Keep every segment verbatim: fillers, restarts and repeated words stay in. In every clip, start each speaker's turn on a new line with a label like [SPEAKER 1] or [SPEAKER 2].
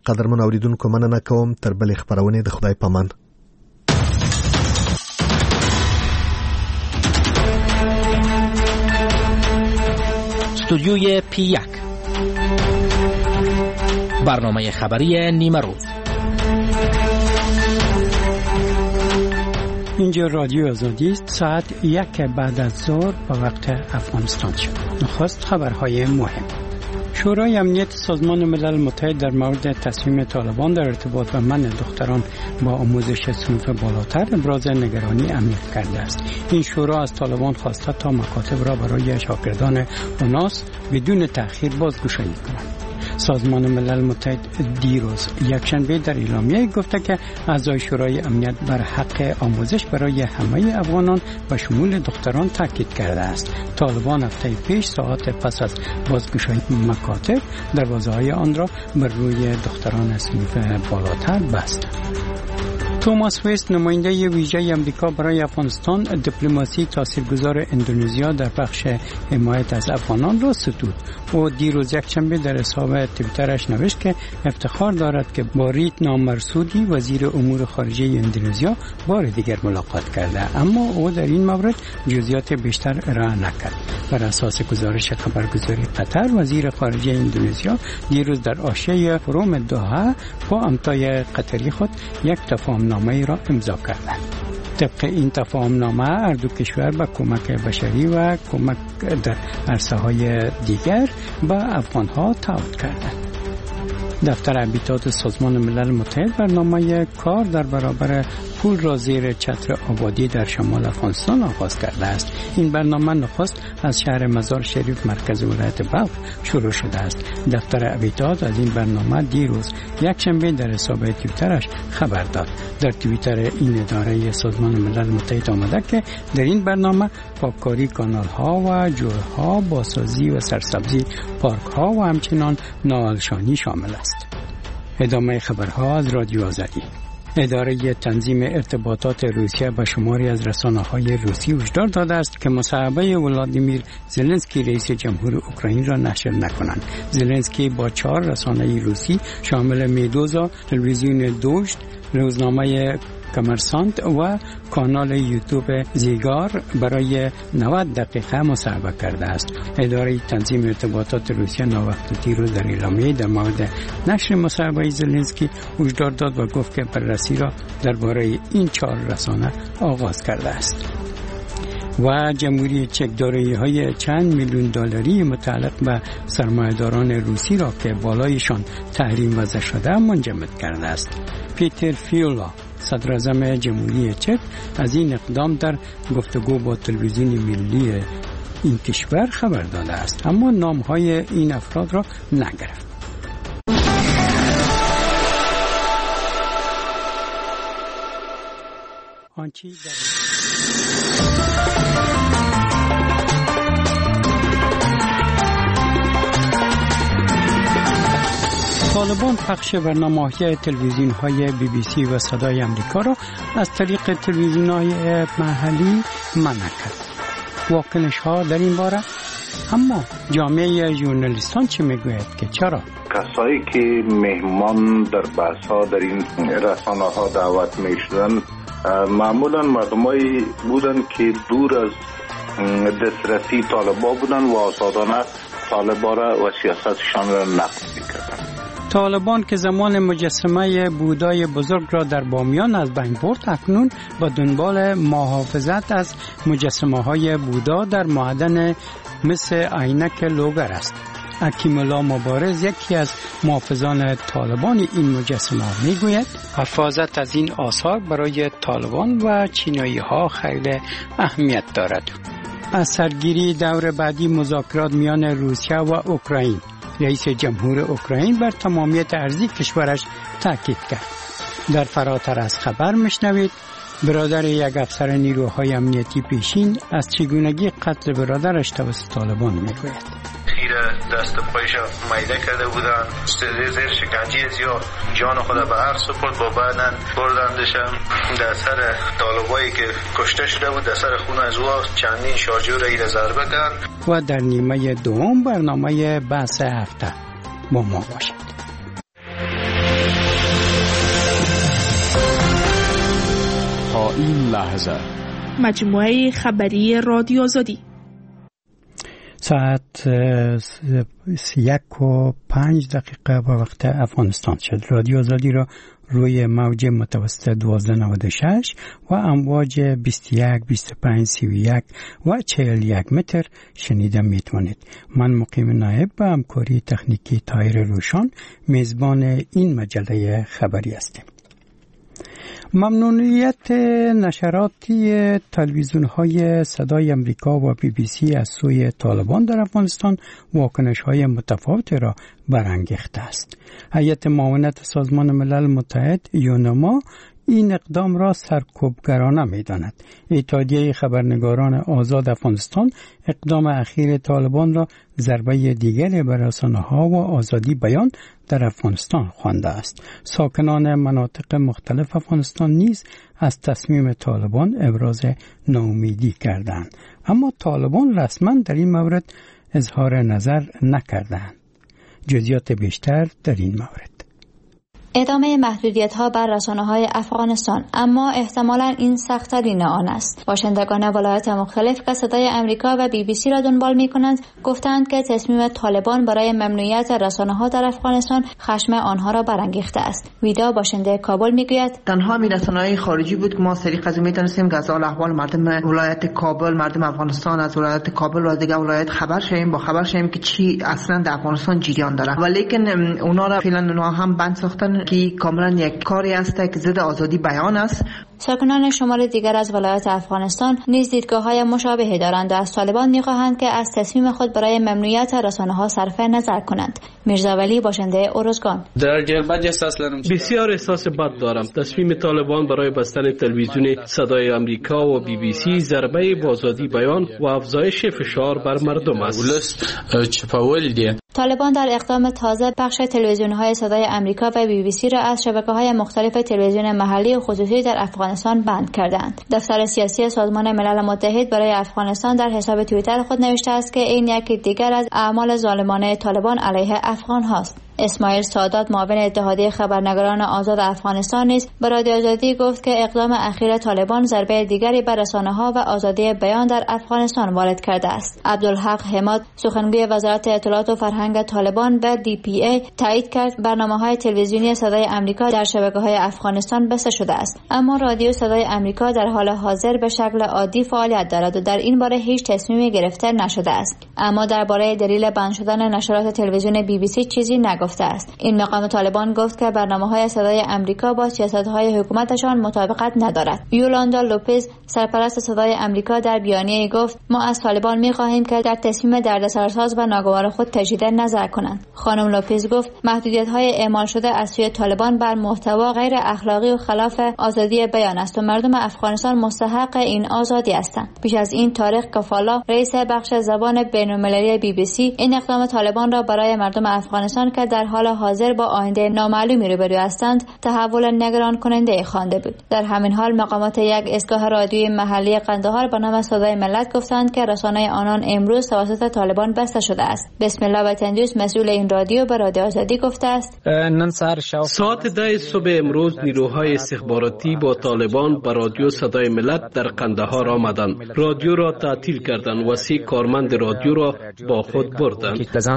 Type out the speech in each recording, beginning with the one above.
[SPEAKER 1] قدرمن اوریدونکو مننه کوم تر بلې خبرونه د خدای پامان.
[SPEAKER 2] استودیوی پی یک، برنامه خبری نیمه روز.
[SPEAKER 3] اینجا رادیو آزادی است. ساعت یک بعد از ظهر به وقت افغانستان شد. نخست خبرهای مهم. شورای امنیت سازمان ملل متحد در مورد تصمیم طالبان در ارتباط به منع دختران با آموزش صنف بالاتر ابراز نگرانی عمیق کرده است. این شورا از طالبان خواسته تا مکاتب را برای شاگردان اوناس بدون تأخیر بازگشایی کنند. سازمان ملل متحد دیروز یکشنبه در اعلامیه گفته که اعضای شورای امنیت بر حق آموزش برای همه افغانان و شمول دختران تاکید کرده است. طالبان هفته پیش ساعت پس از بازگشایی مکاتب دروازه‌های آن را بر روی دختران صنف بالاتر بستند. توماس ویست، نماینده ویژه امریکا برای افغانستان، دیپلماسی تاثیرگذار اندونزیا در بخش حمایت از افغانان را ستود. او دیروز یکشنبه در حساب توییترش نوشت که افتخار دارد که با ریت نامرسودی وزیر امور خارجه اندونزیا بار دیگر ملاقات کرده، اما او در این مورد جزئیات بیشتر ارائه نکرد. بر اساس گزارش خبرگزاری قطر، وزیر خارجه اندونزیا دیروز در حاشیه فروم دوحه با همتای قطری خود یک تفاهم نامه را امضا کردند. طبق این تفاهم نامه هر دو کشور با کمک بشری و کمک در عرصه‌های دیگر به افغان‌ها تعهد کردند. دفتر ابیتات سازمان ملل متحد برنامه کار در برابر پول را زیر چتر آبادی در شمال افغانستان آغاز کرده است. این برنامه نخست از شهر مزار شریف مرکز ولایت بلخ شروع شده است. دفتر ابیتات از این برنامه دیروز یکشنبه در حساب توییترش خبر داد. در توییتر این اداره سازمان ملل متحد آمده که در این برنامه پاککاری کانال‌ها و جوی‌ها، بازسازی و سرسبزی پارک‌ها و همچنین ناهلشانی شامل است. ادامه خبرها از رادیو آزادی. اداره تنظیم ارتباطات روسیه به شماری از رسانه‌های روسی هشدار داده است که مصاحبه ولادیمیر زلنسکی رئیس جمهور اوکراین را نشر نکنند. زلنسکی با چهار رسانه روسی شامل میدوزا، تلویزیون دوشت، روزنامه کامرسانت و کانال یوتیوب زیگار برای نود دقیقه مصاحبه کرده است. اداره تنظیم ارتباطات روسیه ناوقت دیروز در اعلامیه در مورد نشر مصاحبه زلنسکی هشدار داد و گفت که بررسی را درباره این چهار رسانه آغاز کرده است. و جمهوری چک دارایی‌های چند میلیون دلاری متعلق به سرمایه‌داران روسی را که بالایشان تحریم وضع شده منجمد کرده است. پیتر فیولا، صدراعظم جمهوری چک، از این اقدام در گفتگو با تلویزیون ملی این کشور خبر داده است، اما نام‌های این افراد را نگرفت. آنچه در طالبان پخش برنامه‌های تلویزیون‌های بی بی سی و صدای آمریکا را از طریق تلویزیون‌های محلی منع کرد. واکنش‌ها در این باره؟ اما جامعه ژورنالیستان چه میگوید که چرا؟
[SPEAKER 4] کسایی که مهمان در بحث‌ها در این رسانه‌ها دعوت می‌شدند معمولاً مردمایی بودند که دور از دسترسی طالبان بودند و آزادانه طالبان را و سیاستشان را نقد می‌کردند.
[SPEAKER 3] طالبان که زمان مجسمه بودای بزرگ را در بامیان از بین برد، اکنون با دنبال محافظت از مجسمه های بودا در معدن مثل عینک لوگر است. اکیم‌الله مبارز، یکی از محافظان طالبان این مجسمه ها، میگوید حفاظت از این آثار برای طالبان و چینایی ها خیلی اهمیت دارد. از سرگیری دور بعدی مذاکرات میان روسیه و اوکراین، رئیس جمهور اوکراین بر تمامیت ارضی کشورش تاکید کرد. در فراتر از خبر میشنوید برادر یک افسر نیروهای امنیتی پیشین از چگونگی قتل برادرش توسط طالبان میگوید.
[SPEAKER 5] خیره دست پایش میده کرده بودن، زیر شکنجه زیاد جان خود به هر سپرد، با بعدن بردندشم در سر طالبایی که کشته شده بود، در سر خونه از او چندین شارژور ایره ضربه کرد.
[SPEAKER 3] و در نیمه دوم برنامه بحث هفته با ما باشید.
[SPEAKER 6] این لحظه
[SPEAKER 7] مجموعه خبری رادیو آزادی
[SPEAKER 3] ساعت یک و پنج دقیقه به وقت افغانستان شد. رادیو آزادی را روی موج متوسط دوازده نود و شش و امواج بیست و یک، بیست و پنج، سی و یک و چهل و یک متر شنیده میتوانید. من مقیم نایب به همکاری تکنیکی طاهر روشان میزبان این مجله خبری هستیم. ممنوعیت نشراتی تلویزیون‌های صدای امریکا و بی بی سی از سوی طالبان در افغانستان واکنش‌های متفاوتی را برانگیخته است. هیئت معاونت سازمان ملل متحد یونما این اقدام را سرکوبگرانه می‌داند. اتحادیه خبرنگاران آزاد افغانستان اقدام اخیر طالبان را ضربه دیگری بر رسانه‌ها و آزادی بیان در افغانستان خوانده است. ساکنان مناطق مختلف افغانستان نیز از تصمیم طالبان ابراز ناامیدی کردند، اما طالبان رسما در این مورد اظهار نظر نکردند. جزئیات بیشتر در این مورد.
[SPEAKER 8] ادامه محدودیت‌ها بر رسانه‌های افغانستان، اما احتمالاً این سخت‌ترین آن است. باشندگان ولایات مختلف که صدای امریکا و بی بی سی را دنبال می‌کنند گفتند که تصمیم طالبان برای ممنوعیت رسانه‌ها در افغانستان خشم آنها را برانگیخته است. ویدا باشنده کابل می‌گوید
[SPEAKER 9] تنها می رسانه‌های خارجی بود که ما سری قضیه می‌دانستیم که از حال احوال مردم ولایت کابل، مردم افغانستان از ولایت کابل و دیگر ولایت خبر شویم، با خبر شویم که چی اصلاً در افغانستان جریان داره. ولیکن اونا را فعلا اونها هم بند ساختن که کاملا یک کاری است که ضد آزادی بیان است.
[SPEAKER 8] ساکنان شمال دیگر از ولایات افغانستان نیز دیدگاه‌های مشابهی دارند و از طالبان می‌خواهند که از تصمیم خود برای ممنوعیت رسانه‌ها صرف نظر کنند. میرزا ولی باشنده اورزگان:
[SPEAKER 10] بسیار احساس بد دارم. تصمیم طالبان برای بستن تلویزیون صدای امریکا و بی بی سی ضربه به آزادی بیان و افزایش فشار بر مردم است.
[SPEAKER 8] طالبان در اقدام تازه بخش تلویزیون‌های صدای امریکا و بی بی سی را از شبکه‌های مختلف تلویزیون محلی و خصوصی در افغانستان بند کردند. دفتر سیاسی سازمان ملل متحد برای افغانستان در حساب توییتر خود نوشته است که این یکی دیگر از اعمال ظالمانه طالبان علیه افغان هاست. اسماعیل سادات معاون اتحادیه خبرنگاران آزاد افغانستان نیز به رادیو آزادی گفت که اقدام اخیر طالبان ضربه دیگری بر رسانه‌ها و آزادی بیان در افغانستان وارد کرده است. عبدالحق حماد سخنگوی وزارت اطلاعات و فرهنگ طالبان به دی پی ای تایید کرد برنامه‌های تلویزیونی صدای امریکا در شبکه‌های افغانستان بسته شده است، اما رادیو صدای امریکا در حال حاضر به شکل عادی فعالیت دارد و در این باره هیچ تصمیمی گرفته نشده است. اما درباره دلیل بند شدن نشرات تلویزیون بی بی سی چیزی نگفته است. این مقام طالبان گفت که برنامه‌های صدای امریکا با سیاست‌های حکومتشان مطابقت ندارد. یولاندا لوپز سرپرست صدای امریکا در بیانیه‌ای گفت: ما از طالبان می‌خواهیم که در تصمیم دردسرساز و ناگوار خود تجدید نظر کنند. خانم لوپز گفت محدودیت‌های اعمال شده از سوی طالبان بر محتوا غیر اخلاقی و خلاف آزادی بیان است و مردم افغانستان مستحق این آزادی هستند. پیش از این طارق کفالا رئیس بخش زبان بین‌المللی بی بی سی این اقدام طالبان را برای مردم افغانستان که در حال حاضر با آینده نامعلومی روبرو هستند تحول نگران کننده خوانده بود. در همین حال مقامات یک ایستگاه رادیویی محلی قندهار به نام صدای ملت گفتند که رسانه آنان امروز توسط طالبان بسته شده است. بسم الله بتندوس مسئول این رادیو به رادیو آزادی گفته است:
[SPEAKER 10] ساعت ده صبح امروز نیروهای استخباراتی با طالبان به رادیو صدای ملت در قندهار آمدند. رادیو را تعطیل کردند و سه کارمند رادیو را با خود بردند.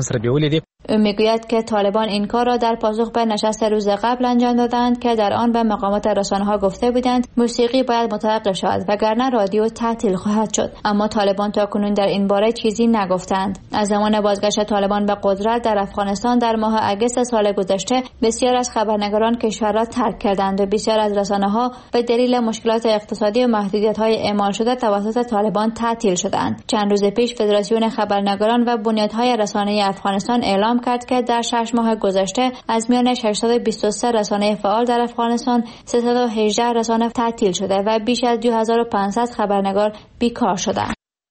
[SPEAKER 8] او میگوید که طالبان این کار را در پاسخ به نشست روز قبل انجام دادند که در آن به مقامات رسانه‌ها گفته بودند موسیقی باید متوقف شود وگرنه رادیو تعطیل خواهد شد. اما طالبان تاکنون در این باره چیزی نگفتند. از زمان بازگشت طالبان به قدرت در افغانستان در ماه اگست سال گذشته بسیار از خبرنگاران کشور را ترک کردند و بسیار از رسانه‌ها به دلیل مشکلات اقتصادی و محدودیت‌های اعمال شده توسط طالبان تعطیل شدند. چند روز پیش فدراسیون خبرنگاران و بنیادهای رسانه‌ای افغانستان اعلام کرد که در شش ماه گذشته از میان ششصد و بیست و سه رسانه فعال در افغانستان سیصد و هجده رسانه تعطیل شده و بیش از دو هزار و پانصد خبرنگار بیکار شدند.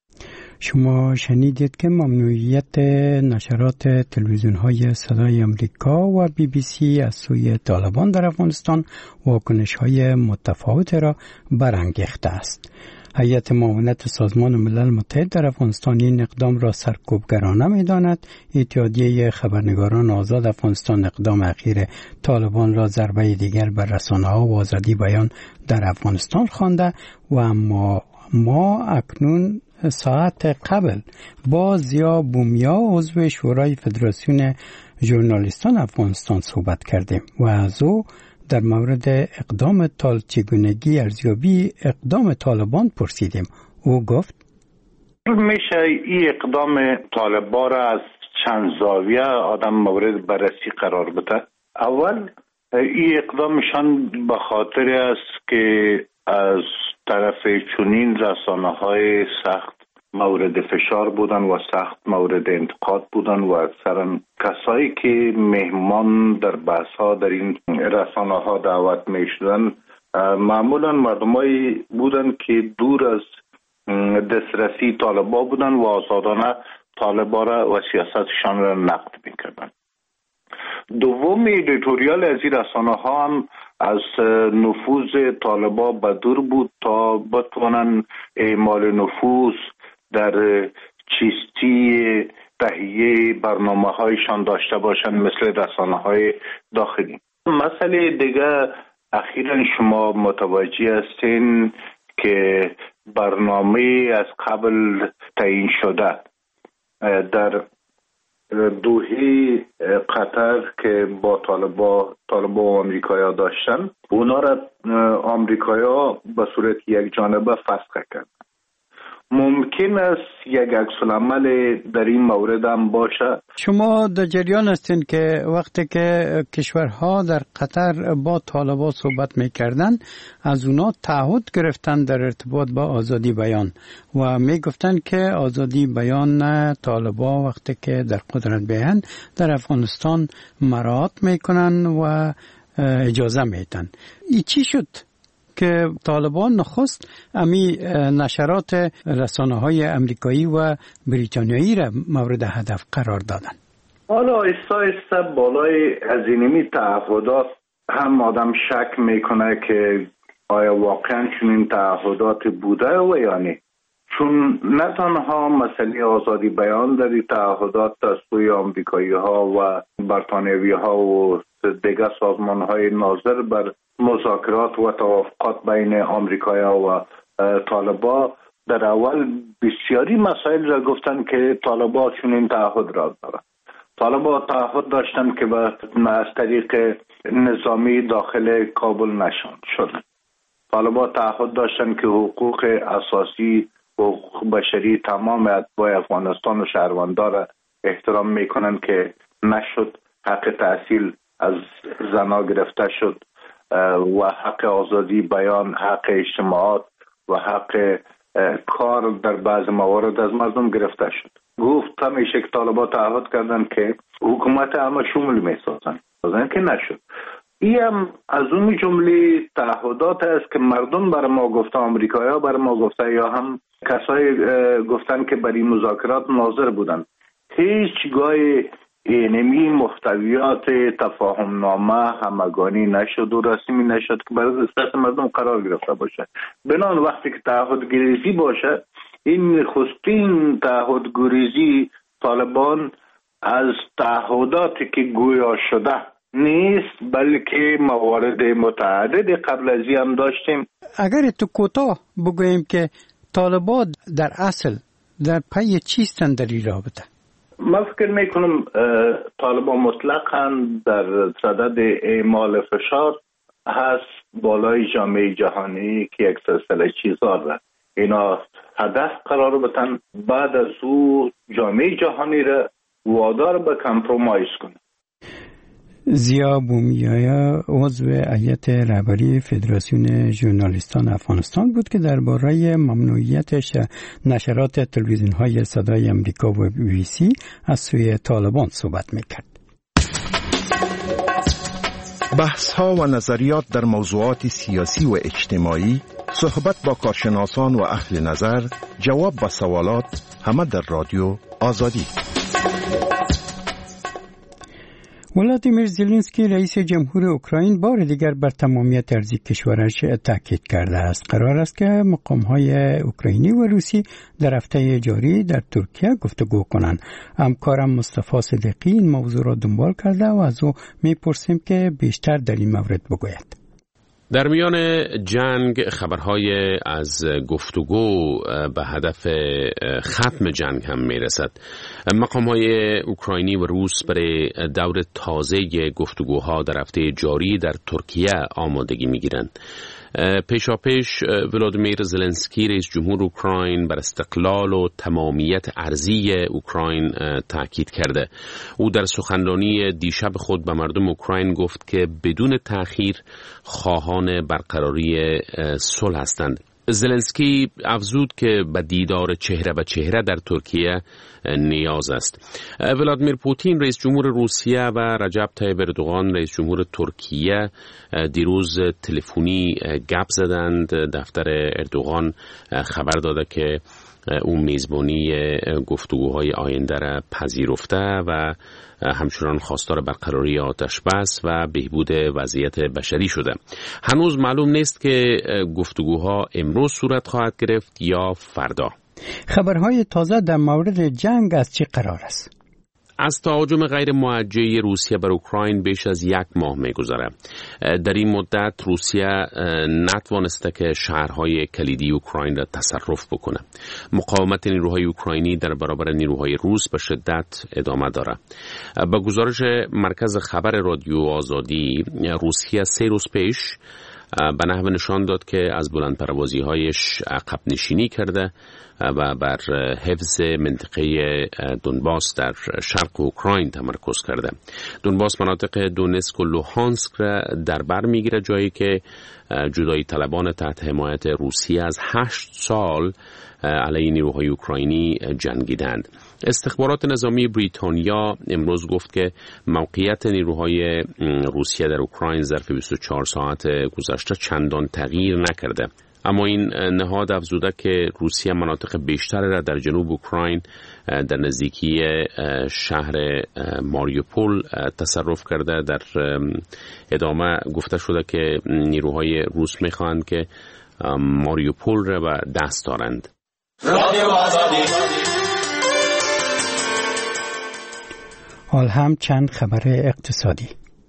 [SPEAKER 3] شما شنیدید که ممنوعیت نشرات تلویزیون‌های صدای امریکا و بی بی سی از سوی طالبان در افغانستان واکنش‌های متفاوت را برانگیخته است. هیئت معاونت سازمان ملل متحد در افغانستان این اقدام را سرکوبگرانه می‌داند. اتحادیه خبرنگاران آزاد افغانستان اقدام اخیر طالبان را ضربه دیگر بر رسانه‌ها و آزادی بیان در افغانستان خوانده و اما ما اکنون ساعت قبل با ضیا بومیا عضو شورای فدراسیون ژورنالیستان افغانستان صحبت کردیم و از او در مورد اقدام طال چگونگی ارزیابی اقدام طالبان پرسیدیم. او گفت
[SPEAKER 4] میشه این اقدام طالبان را از چند زاویه آدم مورد بررسی قرار بده. اول این اقدامشان به خاطر است که از طرف چنین رسانه‌های سخت مورد فشار بودن و سخت مورد انتقاد بودن و اکثرا کسایی که مهمان در بحث‌ها در این رسانه‌ها دعوت می‌شدن معمولا مردمایی بودن که دور از دسترسی طالبان بودن و آزادانه طالبان را و سیاستشان را نقد می‌کردند. دوم ایدیتوریال از این رسانه‌ها هم از نفوذ طالبان بدور بود تا بتوانند اعمال نفوذ در چیستی تهیه برنامه هایشان داشته باشند مثل رسانه های داخلی. مسئله دیگه اخیراً شما متوجه هستین که برنامه از قبل تعیین شده در دوحه قطر که با طالبا طالبا و آمریکایا داشتن اونا را آمریکایا به صورت یک جانبه فسخ کرد. ممکن است یک عکس‌العمل در این مورد هم باشه.
[SPEAKER 3] شما در جریان هستین که وقتی که کشورها در قطر با طالبان صحبت میکردن از اونا تعهد گرفتن در ارتباط با آزادی بیان و میگفتن که آزادی بیان طالبان وقتی که در قدرت بیان در افغانستان مراعات میکنن و اجازه میدن. این چی شد که طالبان نخست امی نشرات رسانه‌های امریکایی و بریتانیایی را مورد هدف قرار دادن؟
[SPEAKER 4] حالا ایستا ایستا بالای از اینمی تعهدات هم آدم شک میکنه که آیا واقعا چنین تعهدات بوده و یا نه. چون نه تنها مسئله آزادی بیان در این تعهدات از سوی آمریکایی ها و بریتانیایی ها و دیگر سازمان های ناظر بر مذاکرات و توافقات بین آمریکایا و طالبان در اول بسیاری مسائل را گفتن که طالبان چنین تعهد را دارند. طالبان تعهد داشتند که از طریق نظامی داخل کابل نشان شدن. طالبان تعهد داشتند که حقوق اساسی و حقوق بشری تمام اتباع افغانستان و شهروندان را احترام میکنند که نشد. حق تحصیل از زنا گرفته شد و حق آزادی بیان، حق اجتماعات و حق کار در بعض موارد از مردم گرفته شد. گفت همیشه که طالبان تعهد کردن که حکومت همه شمول می سازن سازن که نشد. این هم از اون جمله تعهدات است که مردم بر ما گفته، آمریکایی‌ها بر ما گفته یا هم کسایی گفتن که برای مذاکرات ناظر بودن. هیچگاه اینمی محتویات تفاهم نامه همگانی نشد و رسمی نشد که برای دست مردم قرار گرفته باشه. بنان وقتی که تعهد گریزی باشه، این نخستین تعهد گریزی طالبان از تعهداتی که گویا شده نیست، بلکه موارد متعدد قبل از این هم داشتیم.
[SPEAKER 3] اگر تو کوتاه بگوییم که طالبان در اصل در پی چیستن در این رابطه؟
[SPEAKER 4] من فکر میکنم طالبان مطلقاً در صدد اعمال فشار هست بالای جامعه جهانی که یک سلسله چیزا را اینا هدف قرار بدن، بعد از او جامعه جهانی را وادار به کامپرومایز کنه.
[SPEAKER 3] ضیا بومیا عضو هیئت رهبری فدراسیون ژورنالیستان افغانستان بود که درباره ممنوعیت نشرات تلویزیون‌های صدای آمریکا و بی بی سی از سوی طالبان صحبت می‌کرد.
[SPEAKER 6] بحث‌ها و نظریات در موضوعات سیاسی و اجتماعی، صحبت با کارشناسان و اهل نظر، جواب به سوالات، همه در رادیو آزادی.
[SPEAKER 3] ولادیمیر زلنسکی رئیس جمهور اوکراین بار دیگر بر تمامیت ارضی کشورش تاکید کرده است. قرار است که مقام‌های اوکراینی و روسی در هفته جاری در ترکیه گفتگو کنند. همکارم مصطفی صدیقی این موضوع را دنبال کرده و از او می‌پرسیم که بیشتر در این مورد بگوید.
[SPEAKER 11] در میان جنگ خبرهای از گفتگو به هدف ختم جنگ هم میرسد. مقام‌های اوکراینی و روس برای دور تازه گفتگوها در هفته جاری در ترکیه آمادگی میگیرند. پیشاپیش ولادیمیر زلنسکی رئیس جمهور اوکراین بر استقلال و تمامیت ارضی اوکراین تاکید کرده. او در سخنرانی دیشب خود به مردم اوکراین گفت که بدون تأخیر خواهان برقراری صلح هستند. زلنسکی افزود که به دیدار چهره به چهره در ترکیه نیاز است. ولادیمیر پوتین رئیس جمهور روسیه و رجب طیب اردوغان رئیس جمهور ترکیه دیروز تلفنی گپ زدند. دفتر اردوغان خبر داده که او میزبانی گفتگوهای آینده را پذیرفته و همچنان خواستار برقراری آتش بس و بهبود وضعیت بشری شده. هنوز معلوم نیست که گفتگوها امروز صورت خواهد گرفت یا فردا.
[SPEAKER 3] خبرهای تازه در مورد جنگ از چه قرار است؟
[SPEAKER 11] از تهاجم غیر موجه روسیه بر اوکراین بیش از یک ماه می‌گذره. در این مدت روسیه نتوانسته که شهرهای کلیدی اوکراین را تصرف بکنه. مقاومت نیروهای اوکراینی در برابر نیروهای روس به شدت ادامه داره. با گزارش مرکز خبر رادیو آزادی، روسیه سه روز پیش به نحو نشان داد که از بلند پروازی‌هایش عقب نشینی کرده و بر حفظ منطقه دونباس در شرق اوکراین تمرکز کرده. دونباس مناطق دونسک و لوهانسک را در بر میگیره، جایی که جدایی طلبان تحت حمایت روسیه از هشت سال علیه نیروهای اوکراینی جنگیدند. استخبارات نظامی بریتانیا امروز گفت که موقعیت نیروهای روسیه در اوکراین ظرف بیست و چهار ساعت گذشته چندان تغییر نکرده. اما این نهاد افزوده که روسیه مناطق بیشتر را در جنوب اوکراین در نزدیکی شهر ماریوپول تصرف کرده. در ادامه گفته شده که نیروهای روس می‌خواهند که ماریوپول را به دست دارند.
[SPEAKER 3] حال هم چند خبر اقتصادی.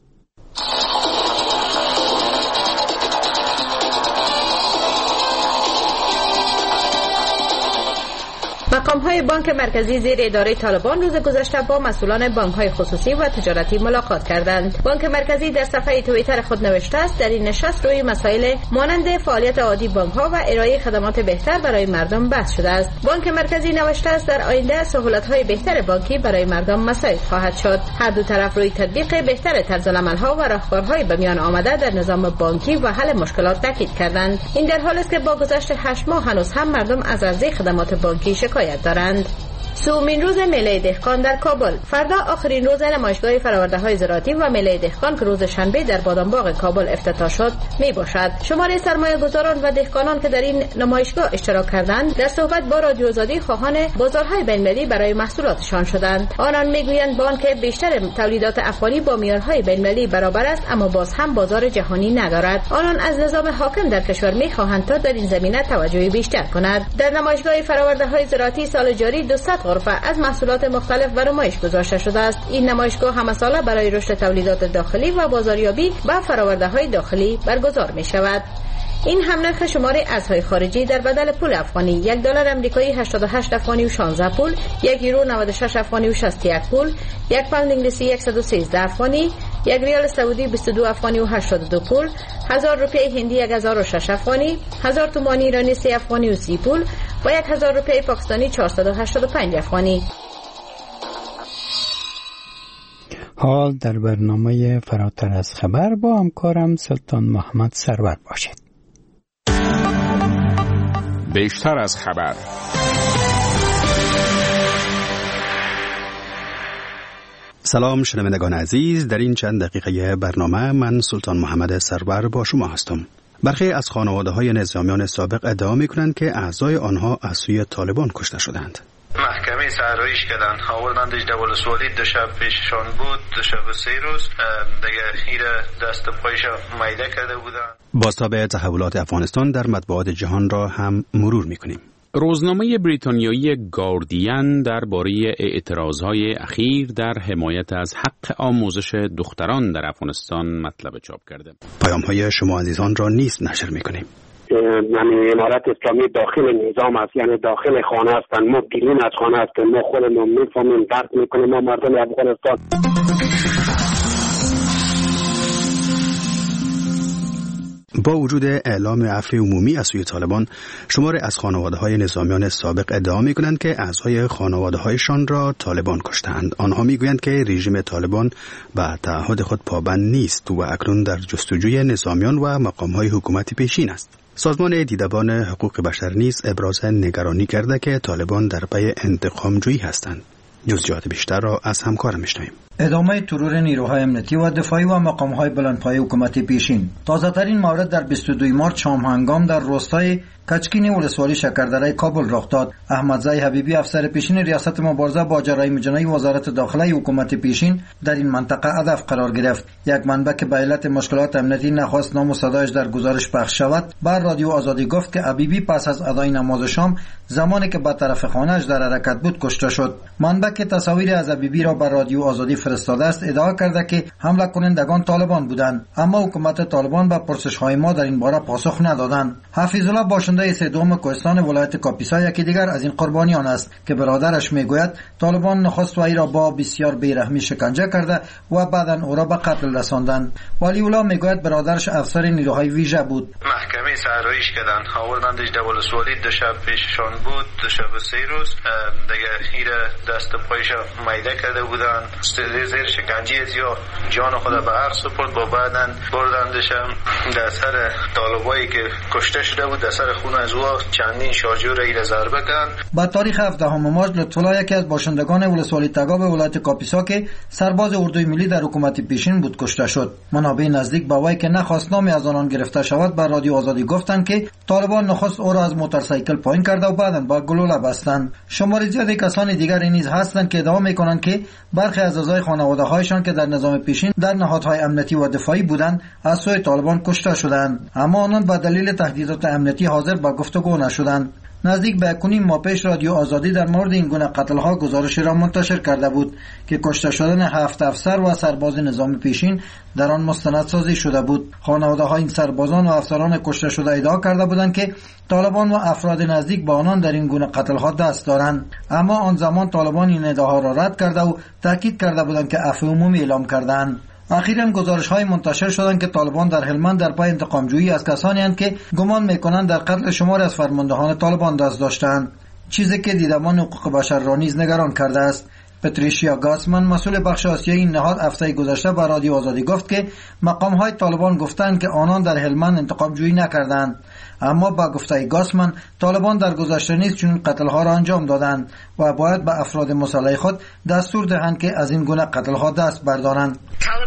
[SPEAKER 12] مقام‌های بانک مرکزی زیر اداره طالبان روز گذشته با مسئولان بانک‌های خصوصی و تجارتی ملاقات کردند. بانک مرکزی در صفحه توییتر خود نوشته است در این نشست روی مسائل مانند فعالیت عادی بانک‌ها و ارائه خدمات بهتر برای مردم بحث شده است. بانک مرکزی نوشته است در آینده سهولت‌های بهتر بانکی برای مردم مساعد خواهد شد. هر دو طرف روی تطبیق بهتر طرزالعمل‌ها و راهکارهای به میان آمده در نظام بانکی و حل مشکلات تاکید کردند. این در حالی است که با گذشت هشت ماه هنوز هم مردم از عرضه خدمات بانکی شکایت دارند. سومین روز میله دهقان در کابل. فردا آخرین روز نمایشگاه فرآورده‌های زراعتی و میله دهقان که روز شنبه در بادامباغ کابل افتتاح شد می باشد. شمار سرمایه‌گذاران و دهقانان که در این نمایشگاه اشتراک کردند در صحبت با رادیو آزادی خواهان بازارهای بین‌المللی برای محصولاتشان شدند. آنان میگویند بانک بیشتر تولیدات افغانی با معیارهای بین‌المللی برابر است، اما باز هم بازار جهانی ندارد. آنان از نظام حاکم در کشور می‌خواهند تا در این زمینه توجه بیشتر کند. در نمایشگاه فرآورده‌های زراعتی سال جاری دویست غرفه از محصولات مختلف به نمایش گذاشته شده است. این نمایشگاه همه ساله برای رشد تولیدات داخلی و بازاریابی به فرآورده‌های داخلی برگزار می شود. این هم نرخ شمار ارزهای خارجی در بدل پول افغانی: یک دلار آمریکایی هشتاد و هشت افغانی و شانزده پول، یک یورو نود و شش افغانی و شصت و یک پول، یک پوند انگلیسی صد و سیزده افغانی، یک ریال سعودی بیست و دو افغانی و هشتاد و دو پول، هزار روپیه هندی یک هزار و شش افغانی، هزار تومان ایرانی سه افغانی و سی پول و یک هزار روپیه پاکستانی چهارصد و هشتاد و پنج افغانی.
[SPEAKER 3] حال در برنامه فراتر از خبر با همکارم سلطان محمد سرور باشید.
[SPEAKER 13] بیشتر از خبر.
[SPEAKER 14] سلام شنوندگان عزیز، در این چند دقیقه برنامه من سلطان محمد سرور با شما هستم. برخی از خانواده‌های نظامیان سابق ادعا می‌کنند که اعضای آنها از سوی طالبان کشته شدند.
[SPEAKER 5] محکمه سرایش کردن، آوردندش در ولسوالی. دو شب پیششان بود، دو شب سه روز دیگه ایره دست پایش میده کرده بودن.
[SPEAKER 14] بازتاب تحولات افغانستان در مطبوعات جهان را هم مرور میکنیم.
[SPEAKER 11] روزنامه بریتانیایی گاردین درباره اعتراضهای اخیر در حمایت از حق آموزش دختران در افغانستان مطلب چاپ کرده.
[SPEAKER 14] پیام‌های شما عزیزان را نیز نشر می‌کنیم.
[SPEAKER 15] یعنی امارت اسلامی داخل نظام است، یعنی داخل خانه هستند. ما بیرون از خانه هستیم، ما خودمون میفهمیم، درک میکنیم. ما مردم افغانستان
[SPEAKER 14] با وجود اعلام عفو عمومی از سوی طالبان، شماری از خانواده‌های نظامیان سابق ادعا می‌کنند که اعضای خانواده‌هایشان را طالبان کشتند. آنها می‌گویند که رژیم طالبان به تعهد خود پابند نیست و اکنون در جستجوی نظامیان و مقام‌های حکومتی پیشین است. سازمان دیدبان حقوق بشر نیز ابراز نگرانی کرده که طالبان در پی انتقام‌جویی هستند. جزئیات بیشتر را از همکارم می‌شنویم.
[SPEAKER 16] ادامه ترور نیروهای امنیتی و دفاعی و مقام‌های بلندپایه حکومتی پیشین. تازه‌ترین مورد در بیست و دو مارس شام هنگام در روستای کچکین ولسوالی شکردره کابل رخ داد. احمدزای حبیبی افسر پیشین ریاست مبارزه با جرایم جنایی وزارت داخله حکومت پیشین در این منطقه هدف قرار گرفت. یک منبع که به علت مشکلات امنیتی نخواست نام و صدایش در گزارش پخش شود، بر رادیو آزادی گفت که حبیبی پس از ادای نماز شام زمانی که به طرف خانه‌اش در حرکت بود کشته شد. منبع که تصاویر از حبیبی را بر رادیو آزادی فرستاده است ادعا کرده که حمله کنندگان طالبان بودند، اما حکومت طالبان به پرسش‌های ما در این باره پاسخ ندادند. حفیظ الله باشنده سوم کوهستان ولایت کاپیسا یکی دیگر از این قربانیان است که برادرش میگوید طالبان نخست وی را با بسیار بیرحمی شکنجه کرده و بعداً او را به قتل رساندند. ولی الله میگوید برادرش افسر نیروهای ویژه بود.
[SPEAKER 5] محکمه سرایش کردن، آوردندش در ولسوالی. دو شب پیششان بود، دو شب سه روز دیگه ایره دست پایش میده کرده بودن. زیر شکنجه زیاد جان خود به هر سپرد. با بعداً بردندش در سر طالبایی که کشته شده بود، در سر خونه از او چندین شارژور ایره ضربه کردند.
[SPEAKER 16] با تاریخ هفدهم مارس لطف‌الله یکی از باشندگان ولسوالی تگاب ولایت کاپیسا که سرباز اردوی ملی در حکومت پیشین بود کشته شد. منابع نزدیک به وی که نخواست نامی از آنان گرفته شود بر رادیو آزادی گفتند که طالبان نخست او را از موتورسایکل پایین کرده و بعداً با گلوله بستند. شماری زیادی کسان دیگر نیز هستند که ادعا می‌کنند که برخی از اعضای خانواده‌هایشان که در نظام پیشین در نهادهای امنیتی و دفاعی بودند از سوی طالبان کشته شدند، اما آنان به دلیل تهدیدات امنیتی حاضر به گفتگو نشدند. نزدیک به کنیم ماه پیش رادیو آزادی در مورد این گونه قتل‌ها گزارشی را منتشر کرده بود که کشته شدن هفت افسر و سرباز نظام پیشین در آن مستندسازی شده بود. خانواده‌های این سربازان و افسران کشته شده ادعا کرده بودند که طالبان و افراد نزدیک به آنان در این گونه قتل‌ها دست دارند، اما آن زمان طالبان این ادعاها را رد کرده و تاکید کرده بودند که عفو عمومی اعلام کردند. اخیراً گزارش‌های منتشر شدند که طالبان در هلمند در پی انتقام‌جویی از کسانی اند که گمان می‌کنند در قتل شماری از فرماندهان طالبان دست داشتند، چیزی که دیدبان حقوق بشر را نیز نگران کرده است. پتریشیا گاسمن مسئول بخش آسیایی این نهاد هفته گذشته به رادیو آزادی گفت که مقام‌های طالبان گفتند که آنان در هلمند انتقام‌جویی نکردند، اما با گفته گاسمن طالبان در گذشته نیز چنین قتل‌ها را انجام دادند و باید به افراد مسلح خود دستور دهند که از این گونه قتل‌ها دست بردارند.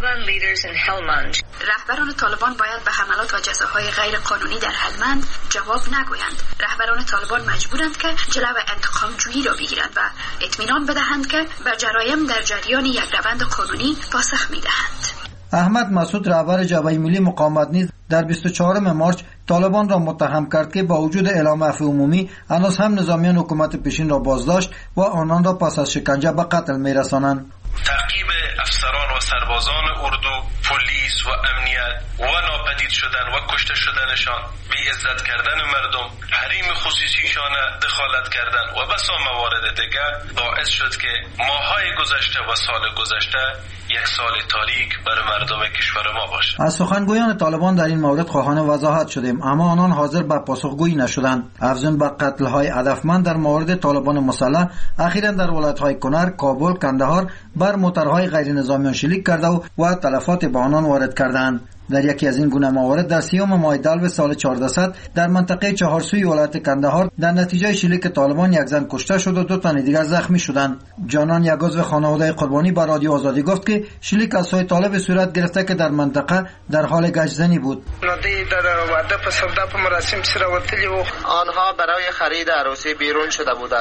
[SPEAKER 17] رهبران طالبان باید به حملات و جزاهای غیر قانونی در هلمند جواب نگویند. رهبران طالبان مجبورند که جلو انتقام جویی را بگیرند و اطمینان بدهند که به جرایم در جریان یک روند قانونی پاسخ می‌دهند.
[SPEAKER 16] احمد مسعود رهبر جبهه ملی مقاومت نیز در بیست و چهارم مارس طالبان را متهم کرد که با وجود اعلام عفو عمومی هنوز هم نظامیان حکومت پیشین را بازداشت و آنان را پس از شکنجه به قتل می‌رسانند.
[SPEAKER 18] تعقیب افسران و سربازان اردو، پلیس و امنیت و ناپدید شدن و کشته شدنشان، بی عزت کردن مردم، حریم خصوصیشان دخالت کردن و بسا موارد دیگر باعث شد که ماهای گذشته و سال گذشته یک سال تاریک برای مردم کشور ما باشد.
[SPEAKER 16] از سخنگویان طالبان در این مورد خواهان وضاحت شدیم، اما آنان حاضر به پاسخگویی نشدند. افزون به قتل‌های هدفمند در مورد طالبان مسلح اخیراً در ولایت‌های کنر، کابل، کندهار بر موترهای غیر نظامیان شلیک کرده و, و تلفات به آنان وارد کردند. در یکی از این گونه موارد در سیوم ماه دلو سال چهاردهصد در منطقه چهارسوی ولایت کندهار در نتیجه شلیک طالبان یک زن کشته شد و دو تن دیگر زخمی شدند. جانان یک عضو خانواده قربانی با رادیو آزادی گفت که شلیک از سوی طالب صورت گرفته که در منطقه در حال گشتزنی بود.
[SPEAKER 19] در وعده په سودا په مراسم سره وتلی و آنها برای خرید عروسی بیرون شده بودند.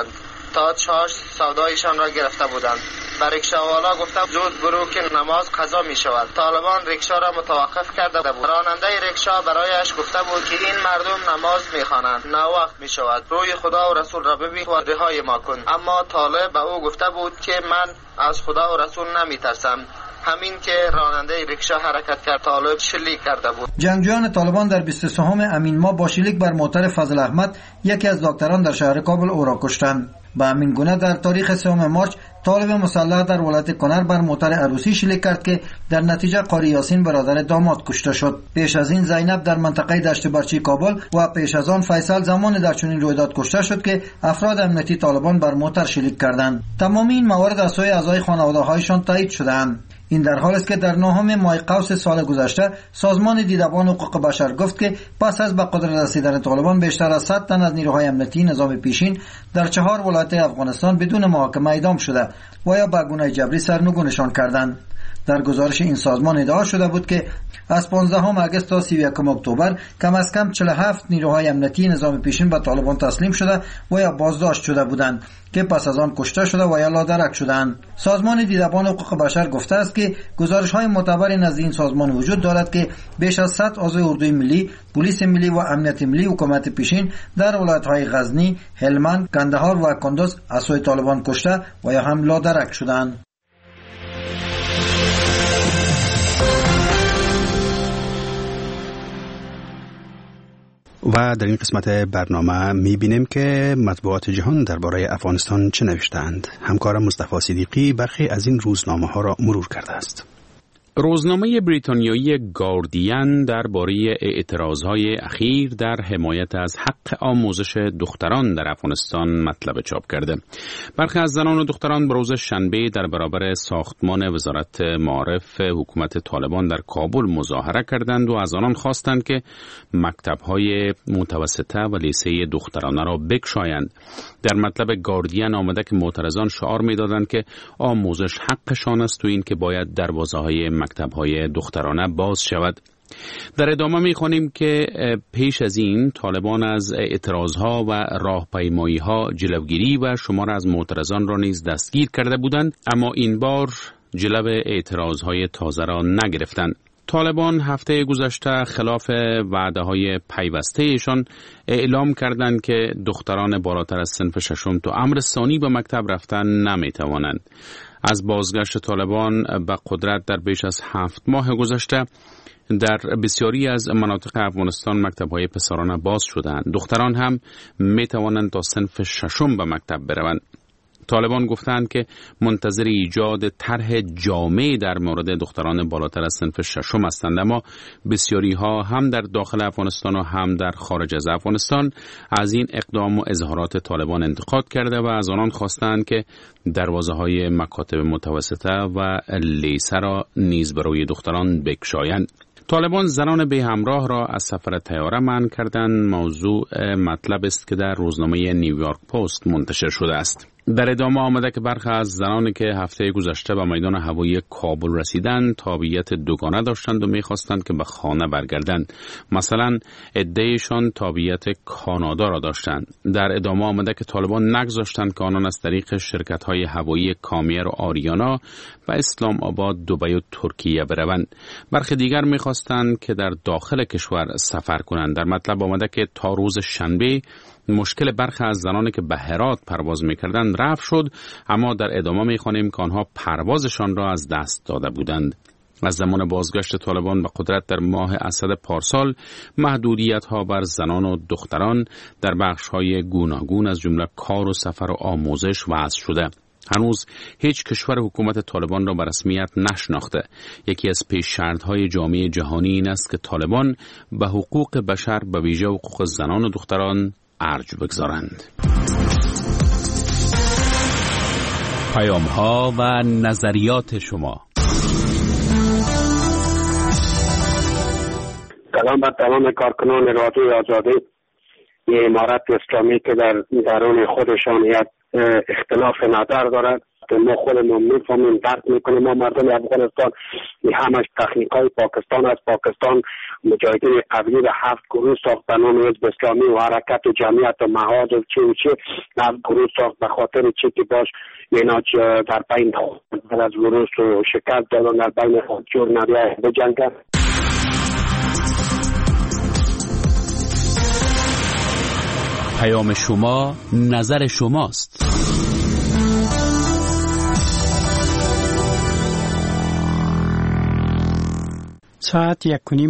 [SPEAKER 19] تا چهار سودایشان را گرفته بودند. به رکشاوالا گفته زود برو که نماز قضا می شود. طالبان رکشا را متوقف کرده بود. راننده رکشا برایش گفته بود که این مردم نماز می خوانند، نه وقت می شود، روی خدا و رسول را ببین و رهای ما کن. اما طالب به او گفته بود که من از خدا و رسول نمی ترسم. همین که راننده رکشا حرکت کرد، طالب شلیک کرده بود.
[SPEAKER 16] جنگجویان طالبان در بیست و سه امین ماه با شلیک بر موتر فضل احمد یکی از دکتران در شهر کابل او را کشتند. به همین گونه در تاریخ سوم مارچ طالب مسلح در ولایت کنر بر موتر عروسی شلیک کرد که در نتیجه قاری یاسین برادر داماد کشته شد. پیش از این زینب در منطقه دشت برچی کابل و پیش از آن فیصل زمان در چنین رویداد کشته شد که افراد امنیتی طالبان بر موتر شلیک کردند. تمامی این موارد از سوی اعضای خانواده‌هایشان تایید شده‌اند. این در حالی است که در نهم ماه قوس سال گذشته سازمان دیدبان حقوق بشر گفت که پس از به قدرت رسیدن طالبان بیشتر از صد تن از نیروهای امنیتی نظام پیشین در چهار ولایت افغانستان بدون محاکمه اعدام شده و یا به گونه جبری سرنگونشان کردند. در گزارش این سازمان ادعا شده بود که از پانزدهم آگوست تا سی و یکم اکتبر کم از کم چهل و هفت نیروهای امنیتی نظام پیشین به طالبان تسلیم شده و یا بازداشت شده بودند که پس از آن کشته شده و یا لادرک شدند. سازمان دیدبان حقوق بشر گفته است که گزارش‌های معتبر نزد این سازمان وجود دارد که بیش از صد عضو اردوی ملی، پلیس ملی و امنیت ملی حکومت پیشین در ولایت‌های غزنی، هلمند، کندهار و کندوز از سوی طالبان کشته و یا هم لادرک شدند.
[SPEAKER 14] و در این قسمت برنامه می‌بینیم که مطبوعات جهان درباره افغانستان چه نوشته‌اند. همکارم مصطفی صدیقی برخی از این روزنامه‌ها را مرور کرده است.
[SPEAKER 11] روزنامه بریتانیایی گاردین درباره اعتراضهای اخیر در حمایت از حق آموزش دختران در افغانستان مطلب چاپ کرده. برخی از زنان و دختران به روز شنبه در برابر ساختمان وزارت معارف حکومت طالبان در کابل مظاهره کردند و از آنان خواستند که مکتب‌های متوسطه و لیسه دخترانه را بگشایند. در مطلب گاردین آمده که معترضان شعار می‌دادند که آموزش حقشان است و این که باید دروازه‌های مکتب‌های دخترانه باز شود. در ادامه می‌خوانیم که پیش از این طالبان از اعتراضها و راهپیمایی‌ها جلوگیری و شمار از معترضان را نیز دستگیر کرده بودند، اما این بار جلو اعتراضهای تازه را نگرفتند. طالبان هفته گذشته خلاف وعده‌های پیوسته‌شان اعلام کردند که دختران بالاتر از صنف ششم تا امر ثانی به مکتب رفتن نمی‌توانند. از بازگشت طالبان به قدرت در بیش از هفت ماه گذشته در بسیاری از مناطق افغانستان مکتب‌های پسرانه باز شدند. دختران هم می‌توانند تا صنف ششم به مکتب بروند. طالبان گفتند که منتظر ایجاد طرح جامع در مورد دختران بالاتر از صنف ششم هستند، اما بسیاری ها هم در داخل افغانستان و هم در خارج از افغانستان از این اقدام و اظهارات طالبان انتقاد کرده و از آنان خواستند که دروازه های مکاتب متوسطه و لیسه را نیز برای دختران بگشایند. طالبان زنان به همراه را از سفر طیاره منع کردند. موضوع مطلب است که در روزنامه نیویورک پست منتشر شده است. در ادامه آمده که برخی از زنانی که هفته گذشته به میدان هوایی کابل رسیدند تابعیت دوگانه داشتند و می‌خواستند که به خانه برگردند. مثلا عده‌شان تابعیت کانادا را داشتند. در ادامه آمده که طالبان نگذاشتند که آنان از طریق شرکت‌های هوایی کامیر و آریانا و اسلام آباد، دبی و ترکیه بروند. برخی دیگر می‌خواستند که در داخل کشور سفر کنند. در مطلب آمده که تا روز شنبه مشکل برخی از زنانی که به هرات پرواز می‌کردند رفع شد، اما در ادامه می‌خوانیم که آنها پروازشان را از دست داده بودند. از زمان بازگشت طالبان به قدرت در ماه اسد پارسال محدودیت‌ها بر زنان و دختران در بخش‌های گوناگون از جمله کار و سفر و آموزش وضع شده. هنوز هیچ کشور حکومت طالبان را به رسمیت نشناخته. یکی از پیش شرط‌های جامعه جهانی این است که طالبان به حقوق بشر به ویژه حقوق زنان و دختران ارج بگذارند. پیام‌ها و نظریات شما.
[SPEAKER 15] سلام بر تمام کارکنان رادیوی آزادی. یه امارت اسلامی که در درون خودشان یک اختلاف نظر دارد، که ما خودمون میفهمیم درک میکنیم. ما مردم افغانستان همش تکنیکای پاکستان از پاکستان مجاهدین قبلی و هفت گروه ساختن اون حزب اسلامی و حرکت و جمعیت و مهاد و چه و چه هفت گروه ساخت به خاطر چی که باش اینا در بین خود از وروس و شکست دادن در بین خود جور نبیه بجنگن.
[SPEAKER 2] پیام شما نظر شماست.
[SPEAKER 3] ساعت یک و نیم